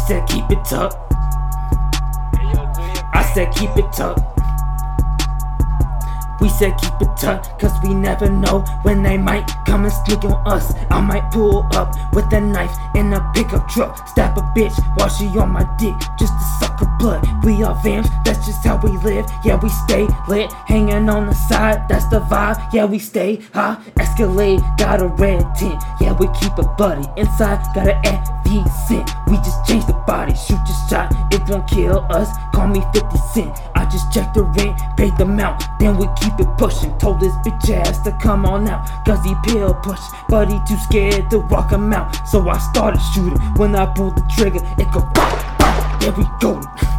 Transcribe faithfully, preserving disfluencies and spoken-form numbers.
said keep it tucked. I said keep it tucked. We said keep it tucked, cause we never know when they might come and sneak on us. I might pull up with a knife in a pickup truck, stab a bitch while she on my dick just to suck her blood. We are vamps, that's just how we live. Yeah, we stay lit, hanging on the side, that's the vibe. Yeah, we stay high, Escalade, got a red tint. Yeah, we keep it bloody, inside got an F V scent. We just change the body, shoot your shot, it won't kill us. Call me fifty cent, I just checked the rent, paid the amount, then we keep it pushing. Told this bitch ass to come on out, cause he pill push, but he too scared to walk him out. So I started shooting, when I pulled the trigger, it go pop, pop, there we go.